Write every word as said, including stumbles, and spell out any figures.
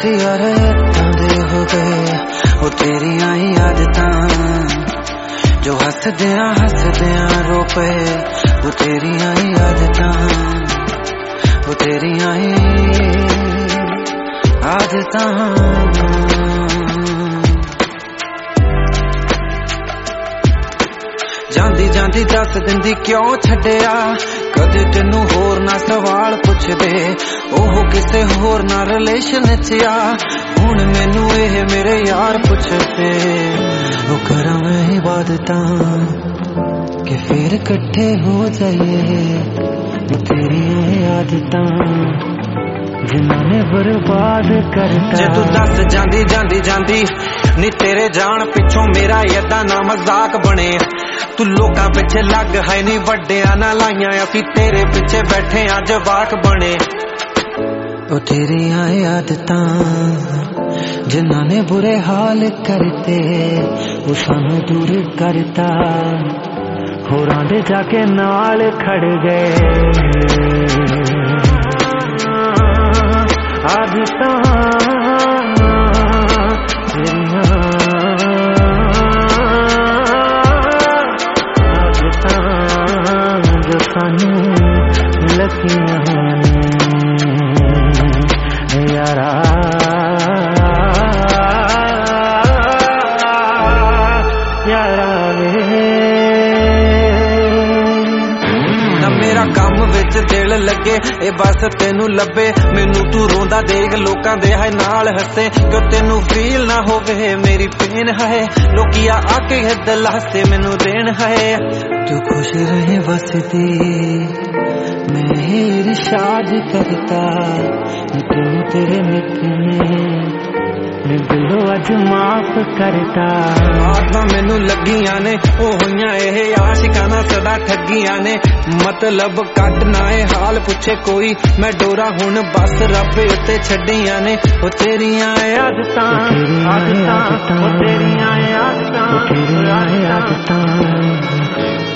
ਅਸੀਂ ਯਾਰ ਏਦਾਂ ਦੇ ਹੋ ਗਏ ਉਹ ਤੇਰੀਆਂ ਹੀ ਆਦਤਾਂ ਜੋ ਹੱਸਦਿਆਂ ਹੱਸਦਿਆਂ ਰੋ ਪਏ ਉਹ ਤੇਰੀਆਂ ਹੀ ਆਦਤਾਂ ਉਹ ਤੇਰੀਆਂ ਹੀ ਆਦਤਾਂ ਜਾਂਦੀ ਜਾਂਦੀ ਦੱਸ ਦਿੰਦੀ ਕਿਉਂ ਛੱਡਿਆ ਕਦੇ ਤੈਨੂੰ ਹੋਰ ਨਾ ਸਵਾਲ ਪੁੱਛਦੇ ਉਹ ਕਿਸੇ ਹੋਰ ਨਾਲ ਰਿਲੇਸ਼ਨ ਚ ਆ ਹੁਣ ਮੈਨੂੰ ਇਹ ਮੇਰੇ ਯਾਰ ਪੁੱਛਦੇ ਉਹ ਕਰਾਂ ਮੈਂ ਇਬਾਦਤਾਂ ਕਿ ਫਿਰ ਇਕੱਠੇ ਹੋ ਜਾਈਏ ਤੇਰੀਆਂ ਆਦਤਾਂ ਜਿਨ੍ਹਾਂ ਨੇ ਬਰਬਾਦ ਕਰਤਾ ਜੇ ਤੂੰ ਦੱਸ ਜਾਂਦੀ ਜਾਂਦੀ ਜਾਂਦੀ ਨੀ ਤੇਰੇ ਜਾਣ ਪਿੱਛੋਂ ਮੇਰਾ ਏਦਾਂ ਨਾ ਮਜ਼ਾਕ ਬਣੇ ਤੂੰ ਲੋਕਾਂ ਪਿੱਛੇ ਲੱਗ ਹੈ ਨੀ ਵੱਡਿਆਂ ਨਾਲ ਲਾਈਆਂ ਅਸੀਂ ਤੇਰੇ ਪਿੱਛੇ ਬੈਠੇ ਆ ਜਵਾਕ ਬਣੇ ਉਹ ਤੇਰੀਆਂ ਆਦਤਾਂ ਜਿਨ੍ਹਾਂ ਨੇ ਬੁਰੇ ਹਾਲ ਕਰਤੇ ਉਹ ਸਾਨੂੰ ਦੂਰ ਕਰਤਾ ਹੋਰਾਂ ਦੇ ਜਾ ਕੇ ਨਾਲ ਖੜ ਗਏ ਆਦਤਾਂ ਤੇਰੀਆਂ ਆਦਤਾਂ ਜੋ ਸਾਨੂੰ ਲੱਗੀਆਂ ਨੇ ਯਾਰਾ ਯਾਰਾ ਮੇਰਾ ਕੰਮ ਵਿੱਚ ਦਿਲ ਲੱਗੇ ਇਹ ਬਸ ਤੈਨੂੰ ਲੱਭੇ ਮੈਨੂੰ ਤੂੰ ਰੋਂਦਾ ਦੇਖ ਲੋਕਾਂ ਦੇ ਹੈ ਨਾਲ ਹੱਸੇ ਕਿਉਂ ਤੈਨੂੰ ਫੀਲ ਨਾ ਹੋਵੇ ਮੇਰੀ ਪੇਨ ਹੈ ਲੋਕੀ ਆ ਆ ਕੇ ਦਿਲਾਸੇ ਮੈਨੂੰ ਦੇਣ ਹੈ ਤੂੰ ਖੁਸ਼ ਰਹੇ ਵਸਦੀ ਮੈਂ ਇਰਸ਼ਾਦ ਕਰਤਾ ਤੈਨੂੰ ਤੇਰੇ ਮਿੱਠੇ ਨੇ ਦਿਲੋਂ ਅੱਜ ਮਾਫ ਕਰਤਾ ਆਦਤਾਂ ਮੈਨੂੰ ਲੱਗੀਆਂ ਨੇ ਉਹ ਹੋਈਆਂ ਇਹ ਆਸ਼ਿਕਾਂ ਨਾਲ ਸਦਾ ਠੱਗੀਆਂ ਨੇ ਮਤਲਬ ਕੱਟ ਨਾ ਇਹ ਹਾਲ ਪੁੱਛੇ ਕੋਈ ਮੈਂ ਡੋਰਾ ਹੁਣ ਬਸ ਰੱਬ ਉੱਤੇ ਛੱਡੀਆਂ ਨੇ ਉਹ ਤੇਰੀਆਂ ਆਦਤਾਂ ਆਦਤਾਂ ਉਹ ਤੇਰੀਆਂ ਆਦਤਾਂ ਆਦਤਾਂ